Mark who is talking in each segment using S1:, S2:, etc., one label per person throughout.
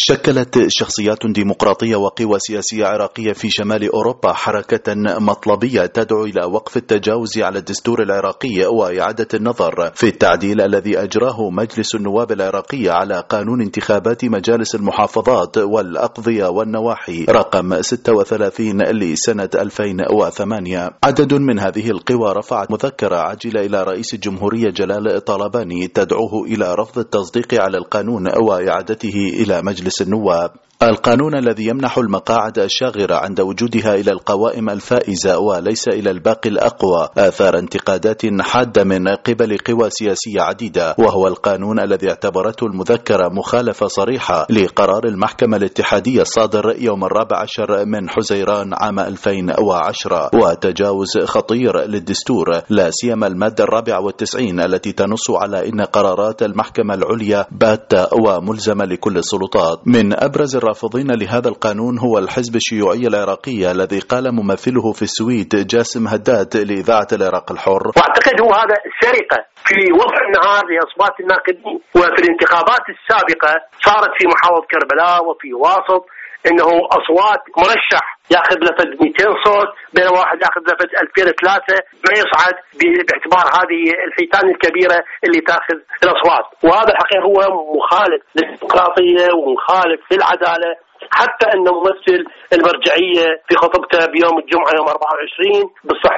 S1: شكلت شخصيات ديمقراطية وقوى سياسية عراقية في شمال أوروبا حركة مطلبية تدعو إلى وقف التجاوز على الدستور العراقي وإعادة النظر في التعديل الذي أجراه مجلس النواب العراقي على قانون انتخابات مجالس المحافظات والأقضية والنواحي رقم 36 لسنة 2008. عدد من هذه القوى رفعت مذكرة عاجلة إلى رئيس الجمهورية جلال طلباني تدعوه إلى رفض التصديق على القانون وإعادته إلى مجلس النواب. القانون الذي يمنح المقاعد الشاغرة عند وجودها إلى القوائم الفائزة وليس إلى الباقي الأقوى أثار انتقادات حادة من قبل قوى سياسية عديدة، وهو القانون الذي اعتبرته المذكرة مخالفة صريحة لقرار المحكمة الاتحادية الصادر يوم 14 من حزيران عام 2010 وتجاوز خطير للدستور، لا سيما المادة 94 التي تنص على أن قرارات المحكمة العليا باتة وملزمة لكل السلطات. من أبرز الرافضين لهذا القانون هو الحزب الشيوعي العراقي الذي قال ممثله في السويد جاسم هداد لإذاعة العراق الحر:
S2: واعتقد هو هذا سرقة في وضع النهار لأصوات الناخبين. وفي الانتخابات السابقة صارت في محافظة كربلاء وفي واسط انه اصوات مرشح ياخذ لفت 200 صوت بين واحد ياخذ لفت 2003 ما يصعد باعتبار هذه الحيتان الكبيره اللي تاخذ الاصوات. وهذا الحقيقه هو مخالف للديمقراطيه ومخالف للعداله، حتى انه ممثل المرجعيه في خطبته بيوم الجمعه يوم 24 بالصحن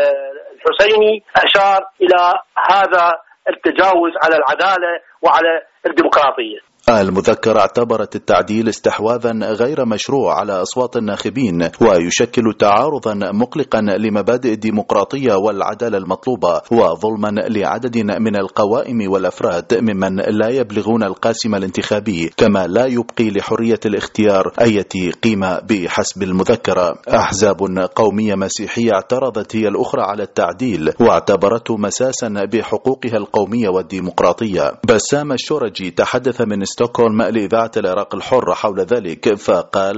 S2: الحسيني اشار الى هذا التجاوز على العداله وعلى الديمقراطيه.
S1: المذكرة اعتبرت التعديل استحواذا غير مشروع على أصوات الناخبين ويشكل تعارضا مقلقا لمبادئ الديمقراطية والعدالة المطلوبة وظلما لعدد من القوائم والأفراد ممن لا يبلغون القاسم الانتخابي، كما لا يبقي لحرية الاختيار أي قيمة بحسب المذكرة. أحزاب قومية مسيحية اعترضت هي الأخرى على التعديل واعتبرته مساسا بحقوقها القومية والديمقراطية. بسام الشرجي تحدث من ستوكهولم لإذاعة العراق الحر حول ذلك فقال: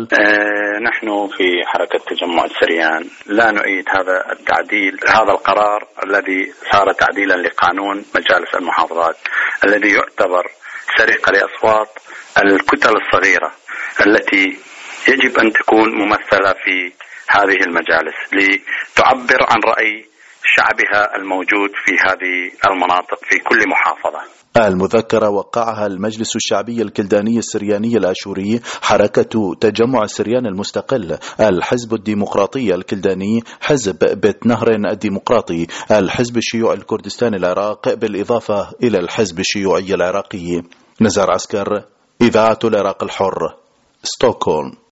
S3: نحن في حركة تجمع السريان لا نؤيد هذا التعديل، هذا القرار الذي صار تعديلا لقانون مجالس المحافظات الذي يعتبر سرقة لأصوات الكتل الصغيرة التي يجب أن تكون ممثلة في هذه المجالس لتعبر عن رأي شعبها الموجود في هذه المناطق في كل محافظة.
S1: المذكرة وقعها المجلس الشعبي الكلداني السرياني الآشوري، حركة تجمع السريان المستقل، الحزب الديمقراطي الكلداني، حزب بيت نهر الديمقراطي، الحزب الشيوعي الكردستاني العراق، بالإضافة إلى الحزب الشيوعي العراقي. نزار عسكر، إذاعة العراق الحر، ستوكهولم.